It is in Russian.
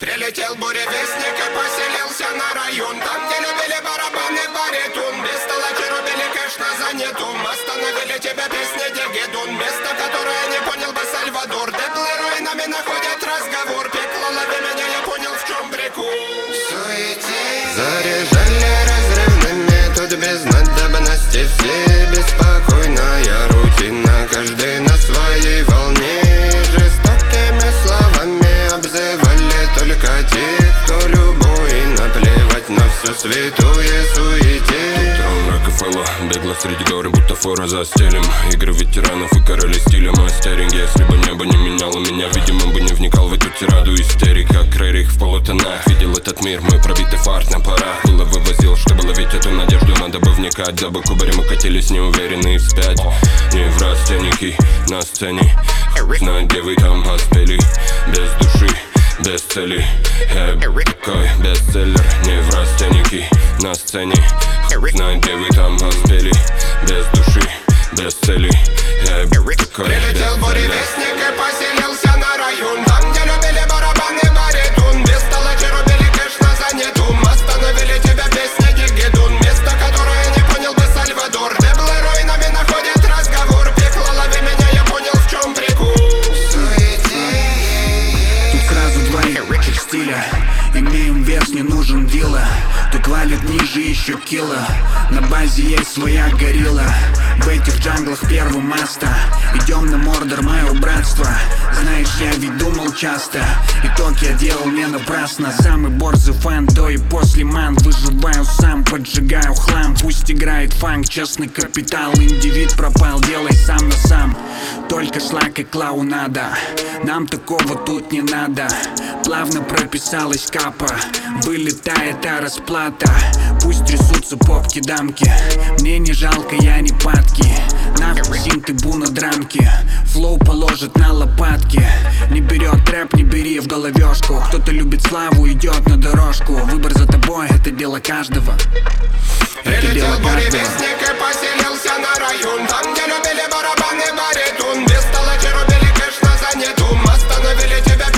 Прилетел буревестник и поселился на район, там, где любили барабаны, баритон. Без толочи рубили кэш на занятом. Остановили тебя песни Дигидун. Место, которое не понял бы Сальвадор. Деблы руинами находят разговор. Пекло, лови меня, я понял, в чем прикол. Заряжали разрывными, тут без надобности. Все беспокойная рутина, каждый на своей волне. Жестокими словами обзывали только тех, кто любой. Наплевать на всю святую суете. Трон Рокфеллера, бегло среди горы, бутафора за стилем. Игры ветеранов и короли стиля. Мастеринг, если бы небо не меняло меня, видимо, бы не вникал в эту тираду истерик. Как Рерих в полутонах видел этот мир, мой пробитый фарт на парах. Было вывозил, чтобы ловить эту надежду, надо бы вникать. За бы кубарем укатились неуверенные вспять. Не в растенники на сцене, знать, где вы там поспели. Без души, без цели, такой бестселлер. Не в растеники на сцене, знать, где вы там поспели. Без души, без цели, такой Прилетел бестселлер. буревестник и поселился на район, там, где любили барабаны, баритон. Без толочи рубили кэш на занятом. Остановили тебя песни Дигидун. Место, которое не понял бы Сальвадор. Деблы руинами находят разговор. Пекло, лови меня, я понял, в чем прикол. Тут сразу два их стиля. Имеем вес, не нужен вилла. Тут валит ниже еще кило. На базе есть своя горилла. В этих джанглах первый маста. Идем на мордор, мое братство. Знаешь, я ведь думал часто. Итог я делал не напрасно. Самый борзый фан до и после ман. Выживаю сам, поджигаю хлам. Пусть играет фанк, честный капитал. Индивид пропал, делай сам на сам. Только шлак и клоунада. Нам такого тут не надо. Плавно прописалась капа. Вылетает расплата. Пусть трясутся попки-дамки. Мне не жалко, я не падки. Нахуй синт и буна драмки. Флоу положит на лопатки. Не берет рэп, не бери в головешку. Кто-то любит славу, идет на дорожку. Выбор за тобой, это дело каждого. Это дело Прилетел каждого. буревестник и поселился на район, там, где любили барабаны, баритон. Без толочи рубили кэш на занятом. Остановили тебя